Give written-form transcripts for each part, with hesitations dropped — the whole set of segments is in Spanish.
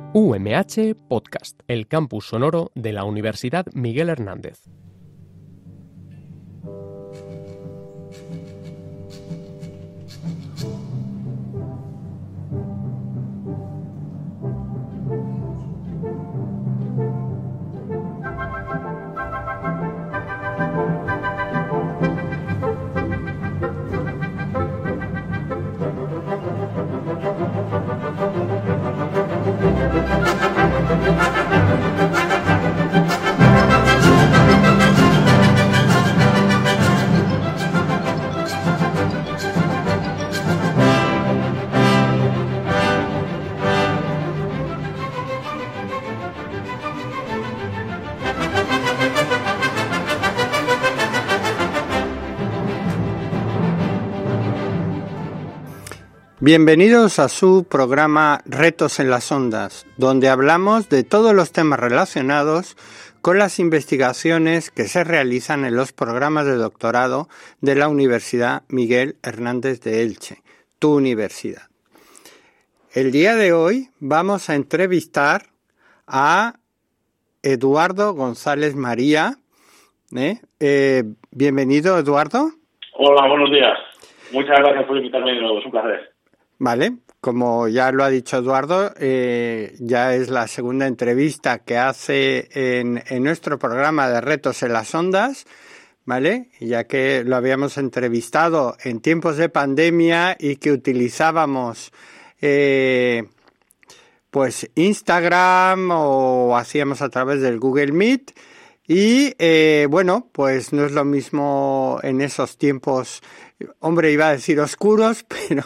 UMH Podcast, el campus sonoro de la Universidad Miguel Hernández. Bienvenidos a su programa Retos en las Ondas, donde hablamos de todos los temas relacionados con las investigaciones que se realizan en los programas de doctorado de la Universidad Miguel Hernández de Elche, tu universidad. El día de hoy vamos a entrevistar a Eduardo González María. Bienvenido, Eduardo. Hola, buenos días. Muchas gracias por invitarme de nuevo, es un placer. Vale, como ya lo ha dicho Eduardo, ya es la segunda entrevista que hace en nuestro programa de Retos en las Ondas, ¿vale? Ya que lo habíamos entrevistado en tiempos de pandemia y que utilizábamos pues Instagram o hacíamos a través del Google Meet y bueno, pues no es lo mismo en esos tiempos. Hombre, iba a decir oscuros,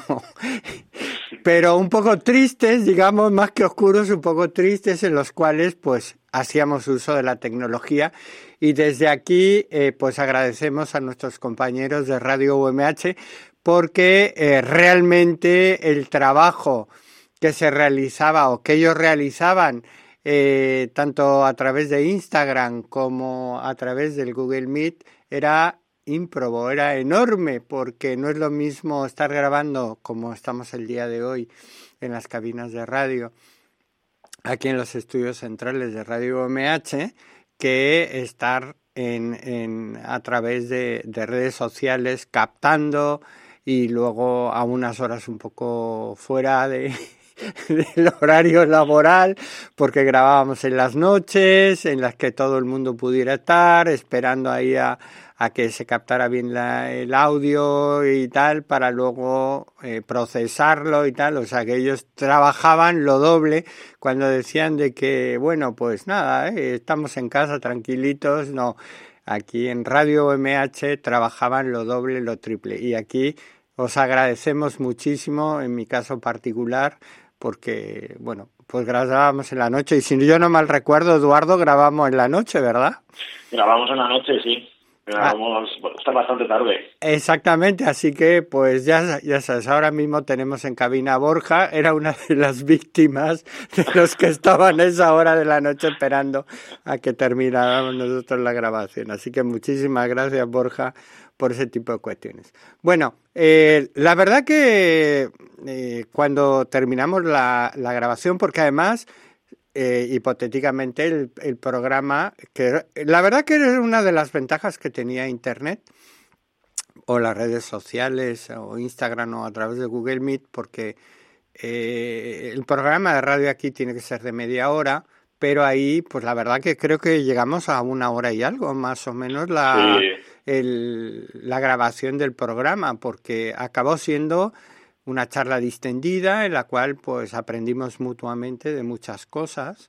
pero un poco tristes, digamos, más que oscuros, un poco tristes, en los cuales pues hacíamos uso de la tecnología. Y desde aquí pues agradecemos a nuestros compañeros de Radio UMH porque realmente el trabajo que se realizaba o que ellos realizaban tanto a través de Instagram como a través del Google Meet era ímprobo, era enorme, porque no es lo mismo estar grabando como estamos el día de hoy en las cabinas de radio aquí en los estudios centrales de Radio UMH que estar a través de redes sociales captando y luego a unas horas un poco fuera del horario laboral, porque grabábamos en las noches en las que todo el mundo pudiera estar esperando ahí a que se captara bien el audio y tal, para luego procesarlo y tal. O sea que ellos trabajaban lo doble cuando decían de que, bueno, pues nada, estamos en casa tranquilitos. No, aquí en Radio MH trabajaban lo doble, lo triple. Y aquí os agradecemos muchísimo, en mi caso particular, porque, bueno, pues grabábamos en la noche. Y si yo no mal recuerdo, Eduardo, grabamos en la noche, ¿verdad? Grabamos en la noche, sí. Grabamos hasta bastante tarde. Exactamente, así que pues ya sabes, ahora mismo tenemos en cabina a Borja, era una de las víctimas de los que estaban a esa hora de la noche esperando a que termináramos nosotros la grabación. Así que muchísimas gracias, Borja, por ese tipo de cuestiones. Bueno, la verdad que cuando terminamos la grabación, porque además hipotéticamente el programa, que la verdad que era una de las ventajas que tenía Internet o las redes sociales o Instagram o a través de Google Meet, porque el programa de radio aquí tiene que ser de media hora, pero ahí pues la verdad que creo que llegamos a 1 hora y algo más o menos la grabación del programa, porque acabó siendo una charla distendida en la cual pues aprendimos mutuamente de muchas cosas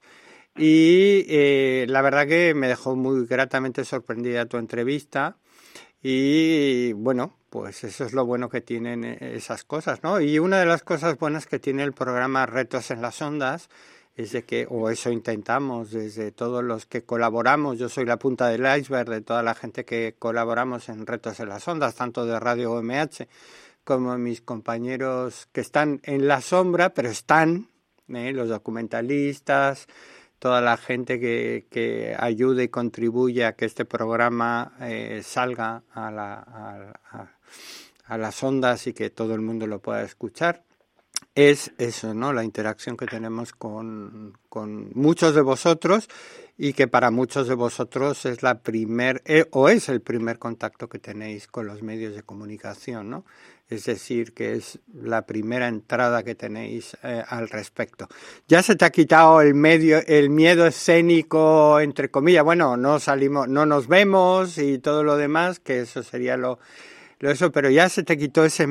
y la verdad que me dejó muy gratamente sorprendida tu entrevista y bueno, pues eso es lo bueno que tienen esas cosas, ¿no? Y una de las cosas buenas que tiene el programa Retos en las Ondas es de que, o eso intentamos desde todos los que colaboramos, yo soy la punta del iceberg de toda la gente que colaboramos en Retos en las Ondas, tanto de Radio UMH como mis compañeros que están en la sombra, pero están, los documentalistas, toda la gente que ayude y contribuye a que este programa salga a las ondas y que todo el mundo lo pueda escuchar. es eso, ¿no? La interacción que tenemos con muchos de vosotros y que para muchos de vosotros es es el primer contacto que tenéis con los medios de comunicación, ¿no? Es decir, que es la primera entrada que tenéis al respecto. Ya se te ha quitado el miedo escénico, entre comillas. Bueno, no nos vemos y todo lo demás, que eso sería pero ya se te quitó ese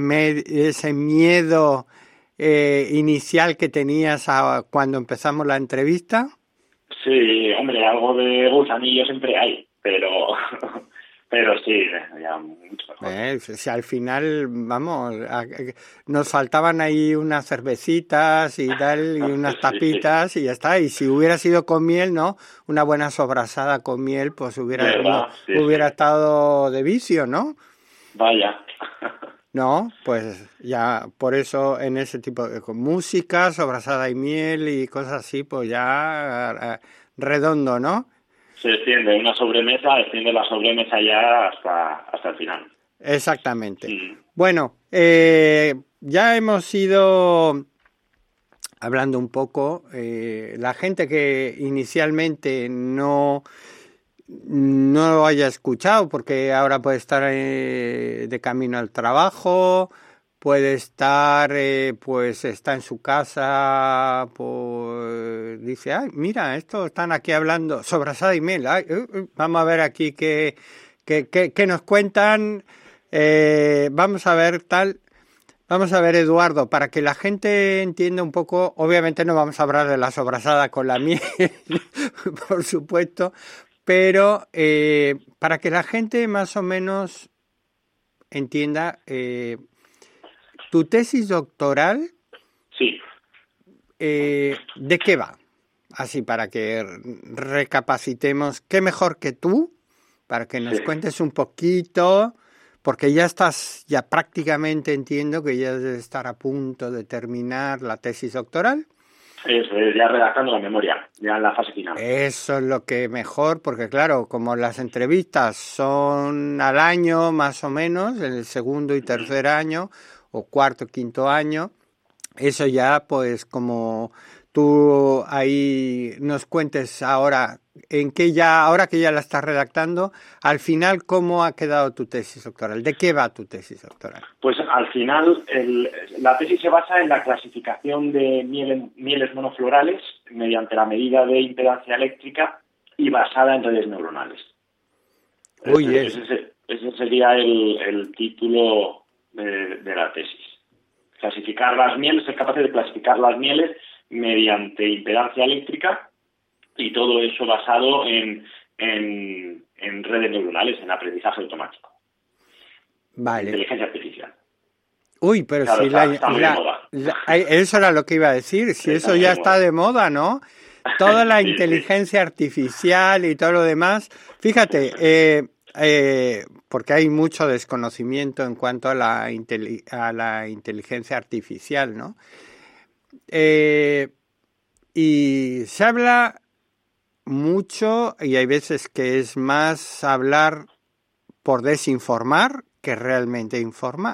miedo inicial que tenías cuando empezamos la entrevista. Sí, hombre, algo de gusanillo siempre hay, pero sí, ya mucho mejor. Si al final, vamos, nos faltaban ahí unas cervecitas y tal, y unas tapitas y ya está. Y si hubiera sido con miel, ¿no? Una buena sobrasada con miel, pues hubiera estado de vicio, ¿no? Vaya. No, pues ya por eso en ese tipo de con música, sobrasada y miel y cosas así, pues ya redondo, ¿no? Se extiende la sobremesa ya hasta el final. Exactamente. Bueno, ya hemos ido hablando un poco. La gente que inicialmente no lo haya escuchado, porque ahora puede estar de camino al trabajo, puede estar, pues está en su casa, pues dice, ay, mira, estos están aquí hablando sobrasada y miel, vamos a ver aquí qué nos cuentan, vamos a ver, Eduardo, para que la gente entienda un poco, obviamente no vamos a hablar de la sobrasada con la miel, por supuesto, pero para que la gente más o menos entienda, tu tesis doctoral, sí. ¿De qué va? Así para que recapacitemos, ¿qué mejor que tú? Para que nos cuentes un poquito, porque ya prácticamente entiendo que ya debes estar a punto de terminar la tesis doctoral. Eso es, ya redactando la memoria, ya en la fase final. Eso es lo que mejor, porque claro, como las entrevistas son al año más o menos, en el segundo y tercer año, o cuarto, quinto año, eso ya pues como tú ahí nos cuentes ahora, ahora que ya la estás redactando, al final, ¿cómo ha quedado tu tesis doctoral? ¿De qué va tu tesis doctoral? Pues al final la tesis se basa en la clasificación de mieles monoflorales mediante la medida de impedancia eléctrica y basada en redes neuronales. Ese sería el título de la tesis. Ser capaz de clasificar las mieles mediante impedancia eléctrica y todo eso basado en redes neuronales, en aprendizaje automático. Vale. Inteligencia artificial. Uy, pero claro, si está muy de moda. Eso era lo que iba a decir, si eso ya está de moda, ¿no? Toda la inteligencia artificial y todo lo demás. Fíjate, porque hay mucho desconocimiento en cuanto a la inteligencia artificial, ¿no? Y se habla mucho y hay veces que es más hablar por desinformar que realmente informar.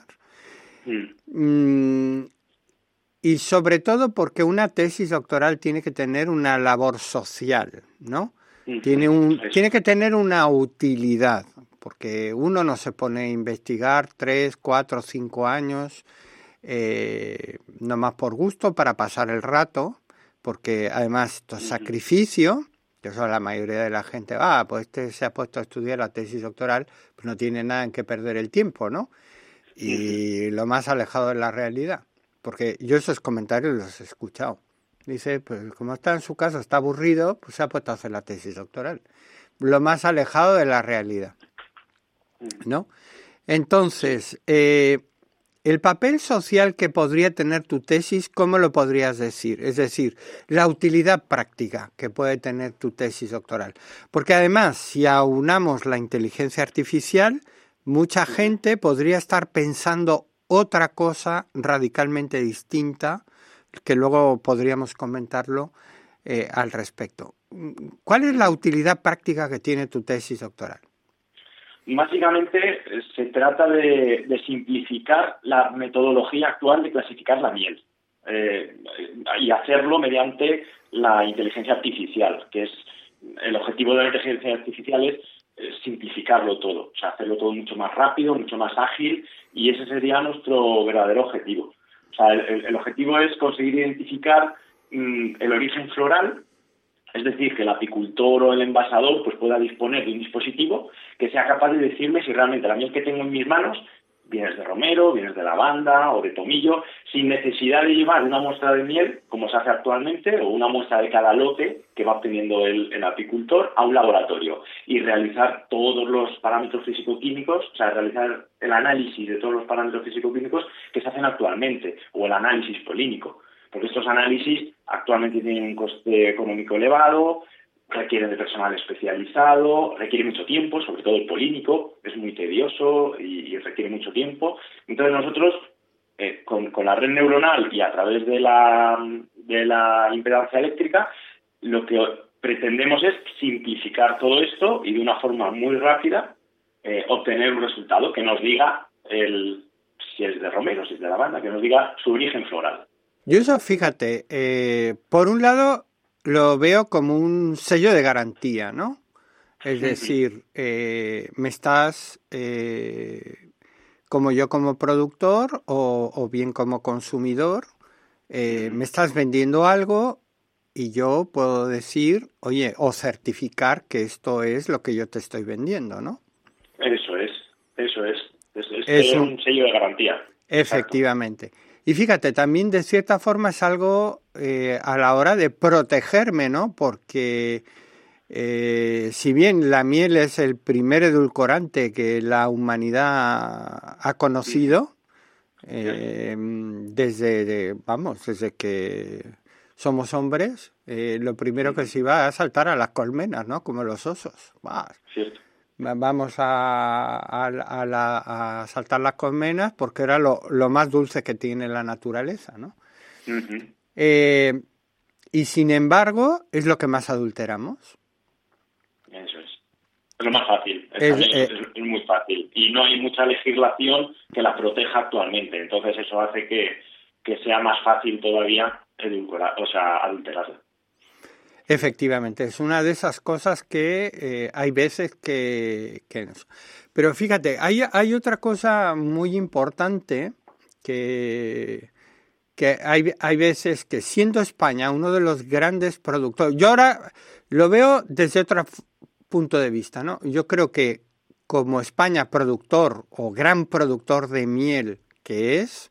Y sobre todo porque una tesis doctoral tiene que tener una labor social, ¿no? Tiene que tener una utilidad, porque uno no se pone a investigar 3, 4, 5 años nomás por gusto para pasar el rato, porque además esto es sacrificio, que eso la mayoría de la gente, pues se ha puesto a estudiar la tesis doctoral, pues no tiene nada en que perder el tiempo, ¿no? Y lo más alejado de la realidad, porque yo esos comentarios los he escuchado. Dice, pues como está en su casa, está aburrido, pues se ha puesto a hacer la tesis doctoral. Lo más alejado de la realidad, ¿no? Entonces, el papel social que podría tener tu tesis, ¿cómo lo podrías decir? Es decir, la utilidad práctica que puede tener tu tesis doctoral. Porque además, si aunamos la inteligencia artificial, mucha gente podría estar pensando otra cosa radicalmente distinta, que luego podríamos comentarlo al respecto. ¿Cuál es la utilidad práctica que tiene tu tesis doctoral? Básicamente se trata de simplificar la metodología actual de clasificar la miel. y hacerlo mediante la inteligencia artificial, que es el objetivo de la inteligencia artificial es simplificarlo todo, o sea, hacerlo todo mucho más rápido, mucho más ágil, y ese sería nuestro verdadero objetivo. O sea, el objetivo es conseguir identificar el origen floral, es decir, que el apicultor o el envasador pues pueda disponer de un dispositivo que sea capaz de decirme si realmente la miel que tengo en mis manos viene de romero, viene de lavanda o de tomillo, sin necesidad de llevar una muestra de miel, como se hace actualmente, o una muestra de cada lote que va obteniendo el apicultor a un laboratorio y realizar todos los parámetros físico-químicos, o sea, realizar el análisis de todos los parámetros físico-químicos que se hacen actualmente, o el análisis polínico. Porque estos análisis actualmente tienen un coste económico elevado, requieren de personal especializado, requiere mucho tiempo, sobre todo el polínico, es muy tedioso y requiere mucho tiempo. Entonces nosotros, con la red neuronal y a través de la impedancia eléctrica, lo que pretendemos es simplificar todo esto y de una forma muy rápida obtener un resultado que nos diga si es de romero, si es de lavanda, que nos diga su origen floral. Yo eso, fíjate, por un lado lo veo como un sello de garantía, ¿no? Es decir, me estás, como yo como productor o bien como consumidor, me estás vendiendo algo y yo puedo decir, oye, o certificar que esto es lo que yo te estoy vendiendo, ¿no? Eso es. Es un sello de garantía. Efectivamente. Exacto. Y fíjate, también de cierta forma es algo a la hora de protegerme, ¿no? Porque si bien la miel es el primer edulcorante que la humanidad ha conocido, desde que somos hombres, lo primero que se iba a saltar a las colmenas, ¿no? Como los osos. Cierto. Vamos a saltar las colmenas porque era lo más dulce que tiene la naturaleza, ¿no? Uh-huh. Y sin embargo, es lo que más adulteramos. Eso es. Es lo más fácil. Es muy fácil. Y no hay mucha legislación que la proteja actualmente. Entonces eso hace que sea más fácil todavía adulterarla. Efectivamente, es una de esas cosas que hay veces que no. Pero fíjate, hay otra cosa muy importante que hay veces que siendo España uno de los grandes productores, yo ahora lo veo desde otro punto de vista, ¿no? Yo creo que como España productor o gran productor de miel que es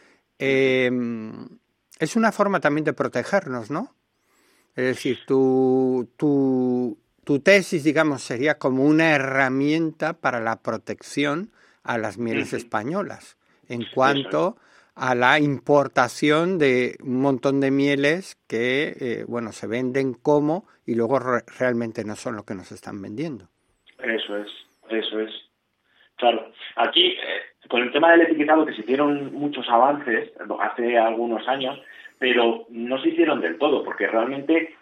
una forma también de protegernos, ¿no? Es decir, tu tesis, digamos, sería como una herramienta para la protección a las mieles españolas en cuanto a la importación de un montón de mieles que, se venden como y luego realmente no son lo que nos están vendiendo. Eso es. Claro, aquí, con el tema del etiquetado, que se hicieron muchos avances hace algunos años, pero no se hicieron del todo, porque realmente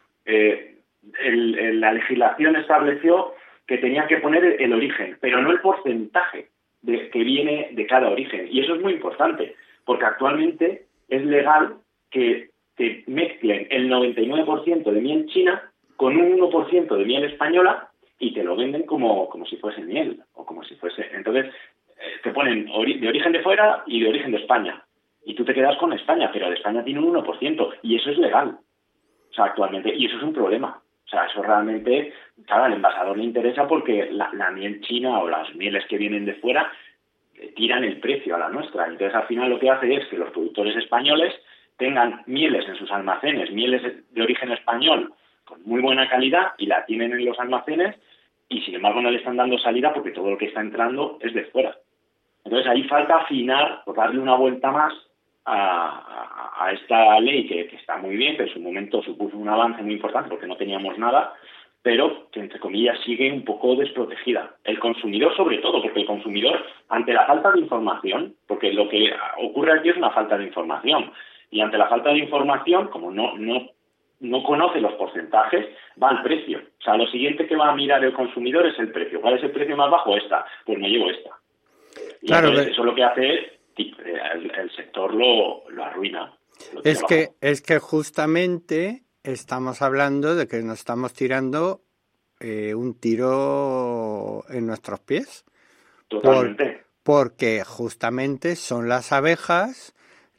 la legislación estableció que tenían que poner el origen, pero no el porcentaje que viene de cada origen. Y eso es muy importante, porque actualmente es legal que te mezclen el 99% de miel china con un 1% de miel española y te lo venden como si fuese miel, o como si fuese... Entonces, te ponen de origen de fuera y de origen de España. Y tú te quedas con España, pero de España tiene un 1%, y eso es legal, o sea, actualmente, y eso es un problema. O sea, eso realmente, claro, al envasador le interesa porque la miel china o las mieles que vienen de fuera tiran el precio a la nuestra. Entonces, al final lo que hace es que los productores españoles tengan mieles en sus almacenes, mieles de origen español con muy buena calidad y la tienen en los almacenes y, sin embargo, no le están dando salida porque todo lo que está entrando es de fuera. Entonces, ahí falta afinar, o darle una vuelta más a esta ley que está muy bien, que en su momento supuso un avance muy importante porque no teníamos nada, pero que, entre comillas, sigue un poco desprotegida. El consumidor, sobre todo, porque el consumidor, ante la falta de información, porque lo que ocurre aquí es una falta de información, y ante la falta de información, como no conoce los porcentajes, va al precio. O sea, lo siguiente que va a mirar el consumidor es el precio. ¿Cuál es el precio más bajo? Esta. Pues me llevo esta. Y claro, entonces, eso lo que hace es el sector lo arruina. Es que justamente estamos hablando de que nos estamos tirando un tiro en nuestros pies. Totalmente. Porque justamente son las abejas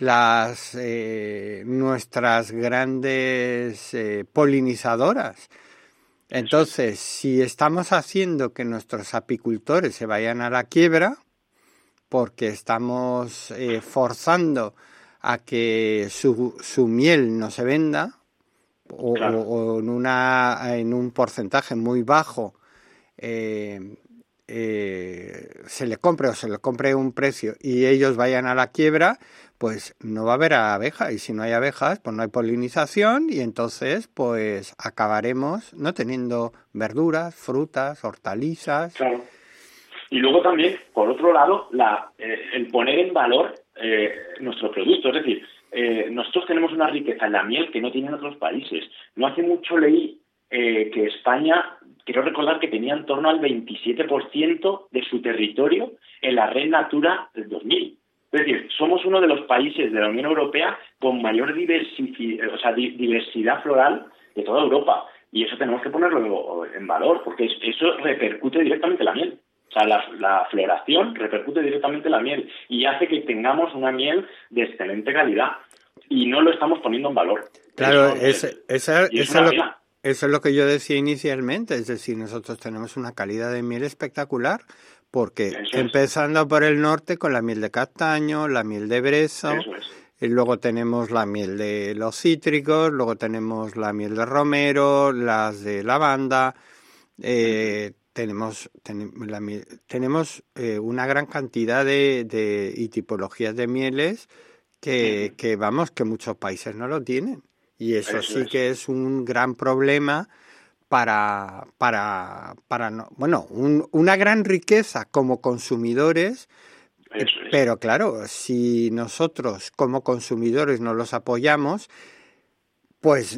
nuestras grandes polinizadoras. Entonces, si estamos haciendo que nuestros apicultores se vayan a la quiebra, porque estamos forzando a que su miel no se venda, Claro. o en un porcentaje muy bajo se le compre un precio y ellos vayan a la quiebra, pues no va a haber abeja, y si no hay abejas, pues no hay polinización, y entonces pues acabaremos no teniendo verduras, frutas, hortalizas. Claro. Y luego también, por otro lado, el poner en valor nuestro producto. Es decir, nosotros tenemos una riqueza en la miel que no tienen otros países. No hace mucho leí que España, quiero recordar que tenía en torno al 27% de su territorio en la red Natura del 2000. Es decir, somos uno de los países de la Unión Europea con mayor diversidad floral de toda Europa. Y eso tenemos que ponerlo en valor, porque eso repercute directamente en la miel. O sea, la floración repercute directamente en la miel y hace que tengamos una miel de excelente calidad. Y no lo estamos poniendo en valor. Claro, eso es lo que yo decía inicialmente. Es decir, nosotros tenemos una calidad de miel espectacular, porque empezando por el norte con la miel de castaño, la miel de brezo, y luego tenemos la miel de los cítricos, luego tenemos la miel de romero, las de lavanda, tenemos una gran cantidad y tipologías de mieles que que muchos países no lo tienen, y eso sí que es un gran problema una gran riqueza como consumidores. Pero claro, si nosotros como consumidores no los apoyamos, pues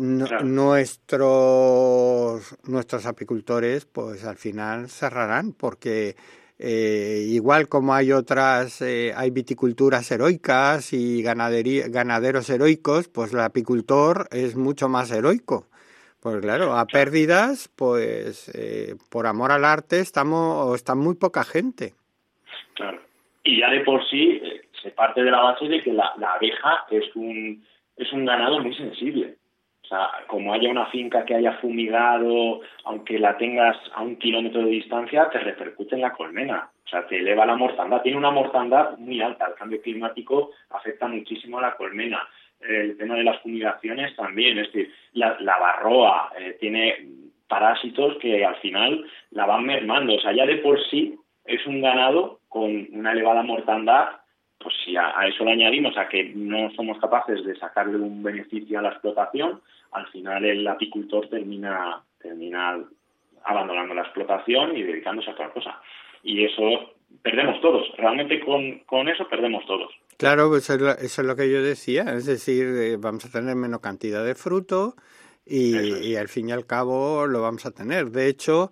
nuestros apicultores pues al final cerrarán, porque igual como hay hay viticulturas heroicas y ganaderos heroicos, pues el apicultor es mucho más heroico. Pues claro, a pérdidas, pues por amor al arte está muy poca gente. Claro. Y ya de por sí se parte de la base de que la abeja es un ganado muy sensible. O sea, como haya una finca que haya fumigado, aunque la tengas a 1 kilómetro de distancia, te repercute en la colmena. O sea, te eleva la mortandad. Tiene una mortandad muy alta. El cambio climático afecta muchísimo a la colmena. El tema de las fumigaciones también. Es decir, la varroa tiene parásitos que al final la van mermando. O sea, ya de por sí es un ganado con una elevada mortandad. Pues si a eso le añadimos a que no somos capaces de sacarle un beneficio a la explotación, al final el apicultor termina abandonando la explotación y dedicándose a otra cosa. Y eso perdemos todos. Realmente con eso perdemos todos. Claro, pues eso es lo que yo decía. Es decir, vamos a tener menos cantidad de fruto y al fin y al cabo lo vamos a tener. De hecho,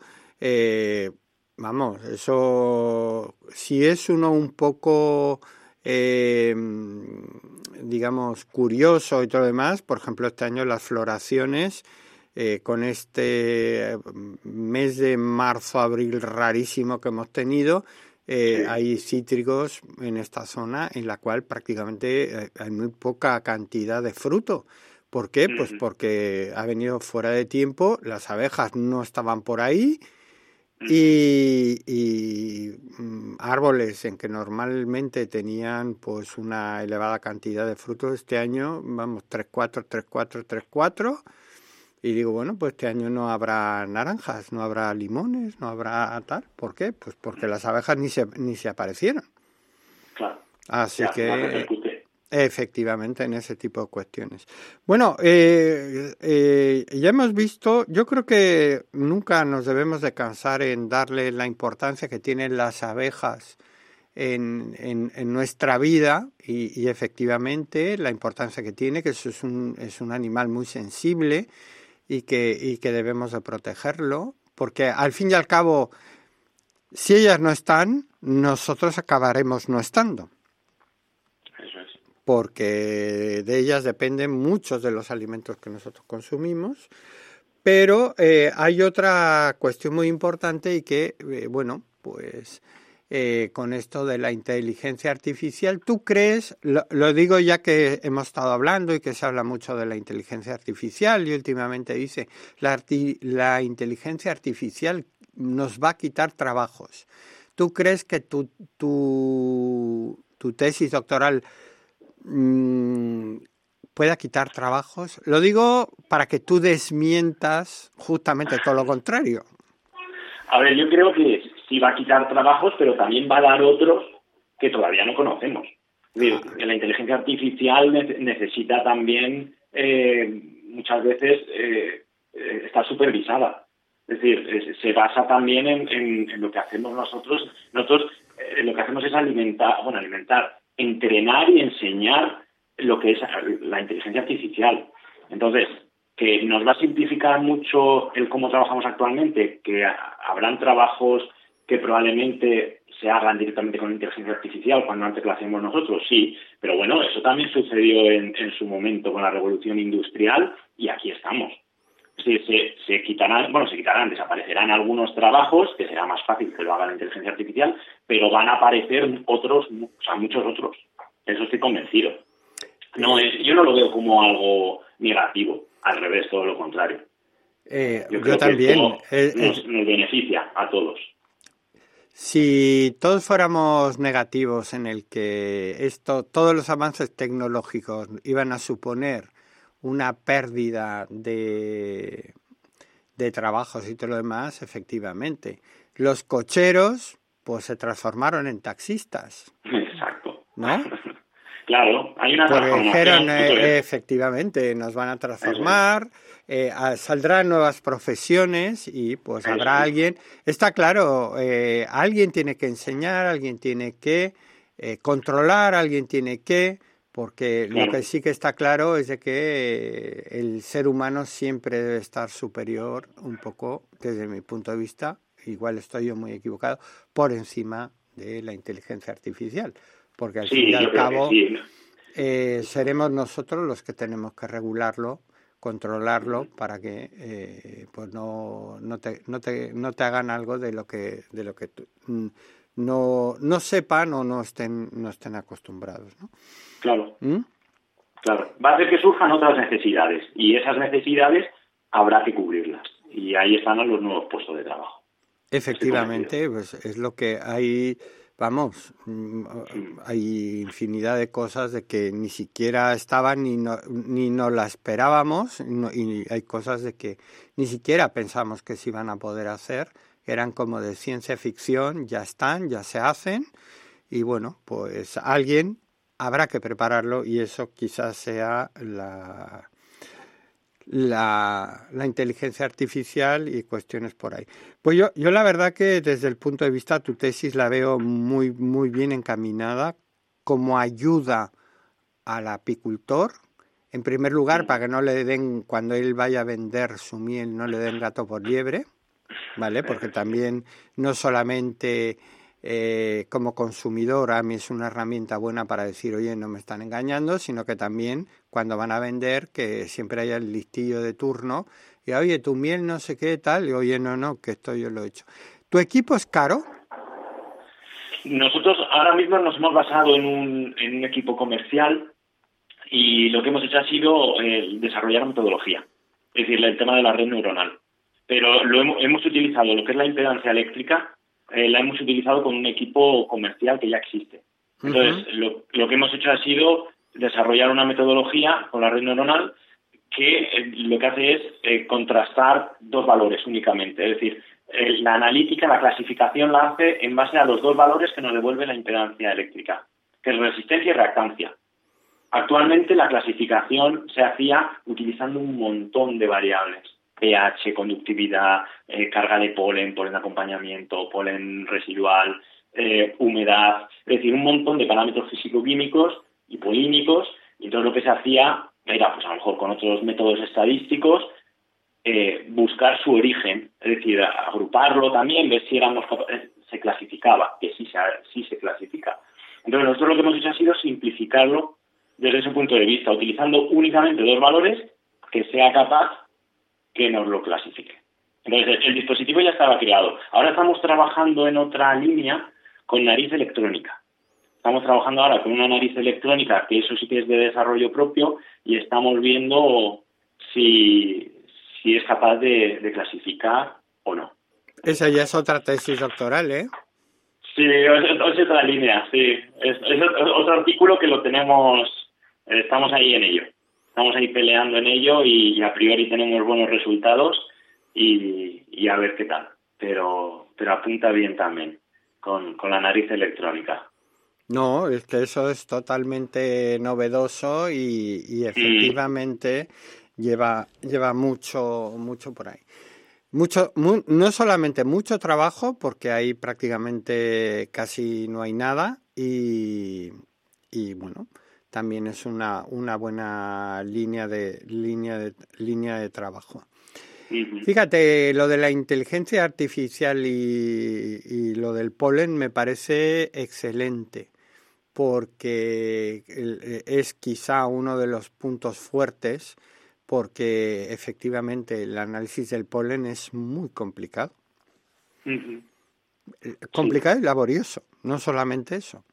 eso, si es uno un poco digamos curioso y todo lo demás, por ejemplo este año las floraciones con este mes de marzo-abril rarísimo que hemos tenido, hay cítricos en esta zona en la cual prácticamente hay muy poca cantidad de fruto. ¿Por qué? Pues porque ha venido fuera de tiempo, las abejas no estaban por ahí, y árboles en que normalmente tenían pues una elevada cantidad de frutos, este año vamos 3-4, y digo, bueno, pues este año no habrá naranjas, no habrá limones, no habrá tal. ¿Por qué? Pues porque las abejas ni se aparecieron. Claro. Así que efectivamente en ese tipo de cuestiones. Bueno, ya hemos visto, yo creo que nunca nos debemos de cansar en darle la importancia que tienen las abejas en nuestra vida, y efectivamente la importancia que tiene, que eso es un animal muy sensible y que debemos de protegerlo, porque al fin y al cabo, si ellas no están, nosotros acabaremos no estando. porque de ellas dependen muchos de los alimentos que nosotros consumimos. Pero hay otra cuestión muy importante y que, bueno, pues con esto de la inteligencia artificial, ¿tú crees, lo digo ya que hemos estado hablando y que se habla mucho de la inteligencia artificial y últimamente dice, la inteligencia artificial nos va a quitar trabajos? ¿Tú crees que tu tesis doctoral pueda quitar trabajos? Lo digo para que tú desmientas justamente todo lo contrario. A ver, yo creo que sí va a quitar trabajos, pero también va a dar otros que todavía no conocemos. Es decir, la inteligencia artificial necesita también muchas veces estar supervisada. Es decir, se basa también en lo que hacemos nosotros. Nosotros lo que hacemos es alimentar, entrenar y enseñar lo que es la inteligencia artificial. Entonces, que nos va a simplificar mucho el cómo trabajamos actualmente, que habrán trabajos que probablemente se hagan directamente con inteligencia artificial cuando antes lo hacíamos nosotros, sí, pero bueno, eso también sucedió en su momento con la revolución industrial y aquí estamos. Se quitarán, desaparecerán algunos trabajos, que será más fácil que lo haga la inteligencia artificial, pero van a aparecer otros, o sea, muchos otros. Eso estoy convencido. Yo no lo veo como algo negativo, al revés, todo lo contrario. Yo también. Nos beneficia a todos. Si todos fuéramos negativos en el que todos los avances tecnológicos iban a suponer una pérdida de trabajos y todo lo demás, efectivamente. Los cocheros, pues se transformaron en taxistas. Exacto. ¿No? Claro, hay una transformación. Dijeron, efectivamente, nos van a transformar, saldrán nuevas profesiones y pues habrá alguien. Está claro, alguien tiene que enseñar, alguien tiene que controlar, alguien tiene que... Porque lo que sí que está claro es de que el ser humano siempre debe estar superior un poco, desde mi punto de vista, igual estoy yo muy equivocado, por encima de la inteligencia artificial. Porque al fin y al cabo seremos nosotros los que tenemos que regularlo, controlarlo, para que pues no te hagan algo de lo que no sepan o no estén acostumbrados, ¿no? Claro. Claro. Va a hacer que surjan otras necesidades y esas necesidades habrá que cubrirlas. Y ahí están los nuevos puestos de trabajo. Efectivamente, pues es lo que hay, hay infinidad de cosas de que ni siquiera estaban ni no la esperábamos y hay cosas de que ni siquiera pensamos que se iban a poder hacer, eran como de ciencia ficción, ya están, ya se hacen y bueno, pues alguien habrá que prepararlo y eso quizás sea la inteligencia artificial y cuestiones por ahí. Pues yo la verdad que desde el punto de vista tu tesis la veo muy, muy bien encaminada como ayuda al apicultor. En primer lugar, para que no le den, cuando él vaya a vender su miel, no le den gato por liebre, ¿vale? Porque también no solamente... como consumidor a mí es una herramienta buena para decir, oye, no me están engañando, sino que también cuando van a vender que siempre haya el listillo de turno y oye, tu miel no sé qué tal, y oye, no, que esto yo lo he hecho. ¿Tu equipo es caro? Nosotros ahora mismo nos hemos basado en un equipo comercial y lo que hemos hecho ha sido desarrollar metodología, es decir, el tema de la red neuronal, pero hemos utilizado lo que es la impedancia eléctrica. La hemos utilizado con un equipo comercial que ya existe. Entonces, lo que hemos hecho ha sido desarrollar una metodología con la red neuronal que lo que hace es contrastar dos valores únicamente. Es decir, la analítica, la clasificación la hace en base a los dos valores que nos devuelve la impedancia eléctrica, que es resistencia y reactancia. Actualmente la clasificación se hacía utilizando un montón de variables. pH, conductividad, carga de polen de acompañamiento, polen residual, humedad, es decir, un montón de parámetros físico-químicos y polímicos, y todo lo que se hacía era, pues a lo mejor con otros métodos estadísticos, buscar su origen, es decir, agruparlo también, ver si éramos capaces, se clasificaba, que sí se clasifica. Entonces nosotros lo que hemos hecho ha sido simplificarlo desde ese punto de vista, utilizando únicamente 2 valores que sea capaz que nos lo clasifique. Entonces, el dispositivo ya estaba creado. Ahora estamos trabajando en otra línea con nariz electrónica. Estamos trabajando ahora con una nariz electrónica, que eso sí que es de desarrollo propio, y estamos viendo si es capaz de clasificar o no. Esa ya es otra tesis doctoral, ¿eh? Sí, es otra línea, sí. Es otro artículo que lo tenemos, estamos ahí en ello. Estamos ahí peleando en ello y a priori tenemos buenos resultados y a ver qué tal. Pero apunta bien también con la nariz electrónica. No, es que eso es totalmente novedoso y efectivamente lleva mucho por ahí. No solamente mucho trabajo, porque ahí prácticamente casi no hay nada y bueno, también es una buena línea de trabajo. Fíjate, lo de la inteligencia artificial y lo del polen me parece excelente, porque es quizá uno de los puntos fuertes, porque efectivamente el análisis del polen es muy complicado. Complicado y laborioso, no solamente eso.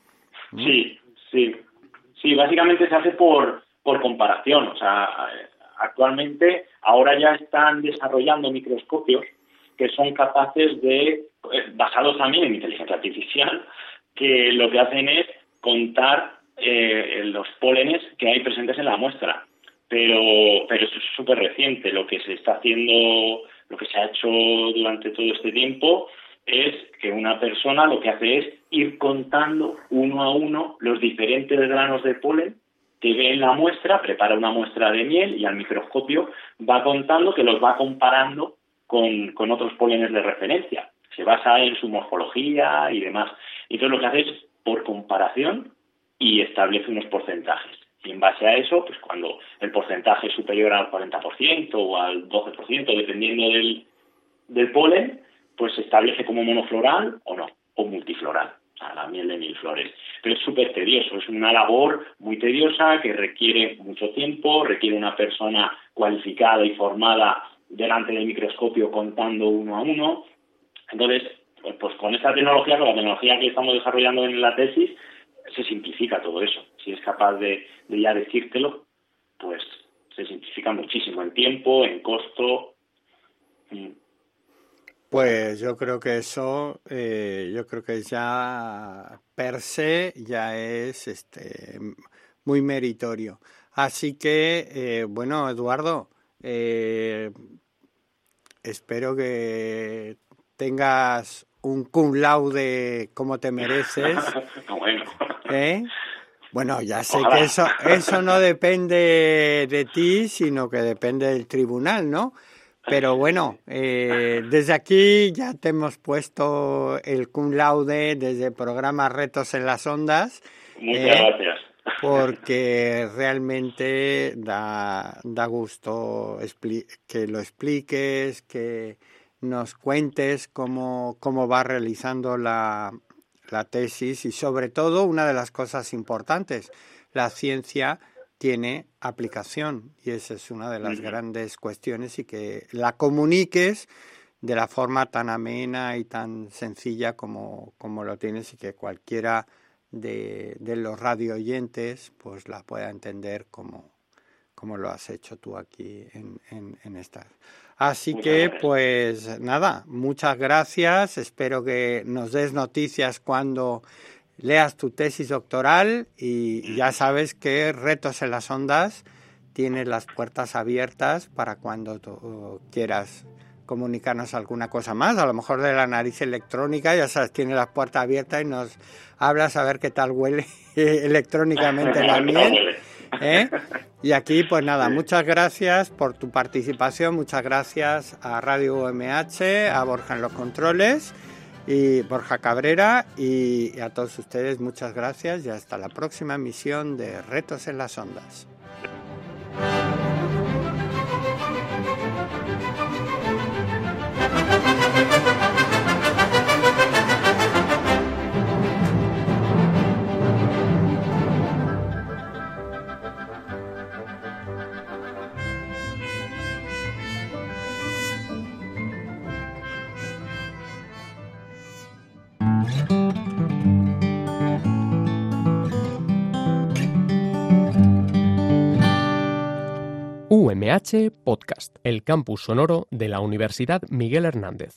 Sí, básicamente se hace por comparación. O sea, actualmente ahora ya están desarrollando microscopios que son capaces de, basados también en inteligencia artificial, que lo que hacen es contar los pólenes que hay presentes en la muestra. Pero eso es súper reciente. Lo que se está haciendo, lo que se ha hecho durante todo este tiempo es que una persona lo que hace es ir contando uno a uno los diferentes granos de polen que ve en la muestra, prepara una muestra de miel y al microscopio va contando, que los va comparando con otros pólenes de referencia. Se basa en su morfología y demás. Entonces lo que hace es por comparación y establece unos porcentajes. Y en base a eso, pues cuando el porcentaje es superior al 40% o al 12%, dependiendo del polen, pues se establece como monofloral o no, o multifloral, o sea, la miel de 1000 flores. Pero es súper tedioso, es una labor muy tediosa que requiere mucho tiempo, requiere una persona cualificada y formada delante del microscopio contando uno a uno. Entonces, pues con esta tecnología, con la tecnología que estamos desarrollando en la tesis, se simplifica todo eso. Si es capaz de ya decírtelo, pues se simplifica muchísimo en tiempo, en costo. Pues yo creo que eso, yo creo que ya per se ya es muy meritorio. Así que, bueno, Eduardo, espero que tengas un cum laude como te mereces. Bueno. Bueno, ya sé Ojalá. que eso no depende de ti, sino que depende del tribunal, ¿no? Pero bueno, desde aquí ya te hemos puesto el cum laude desde el programa Retos en las Ondas. Muchas gracias. Porque realmente da gusto que lo expliques, que nos cuentes cómo va realizando la tesis y sobre todo una de las cosas importantes, la ciencia tiene aplicación y esa es una de las grandes cuestiones y que la comuniques de la forma tan amena y tan sencilla como lo tienes y que cualquiera de los radio oyentes pues la pueda entender como lo has hecho tú aquí en esta. Así que pues nada, muchas gracias, espero que nos des noticias cuando leas tu tesis doctoral y ya sabes que Retos en las Ondas tiene las puertas abiertas para cuando tú quieras comunicarnos alguna cosa más, a lo mejor de la nariz electrónica, ya sabes, tiene las puertas abiertas y nos hablas a ver qué tal huele electrónicamente la miel. Y aquí pues nada, muchas gracias por tu participación, muchas gracias a Radio UMH, a Borja en los controles y Borja Cabrera y a todos ustedes muchas gracias y hasta la próxima emisión de Retos en las Ondas. UMH Podcast, el campus sonoro de la Universidad Miguel Hernández.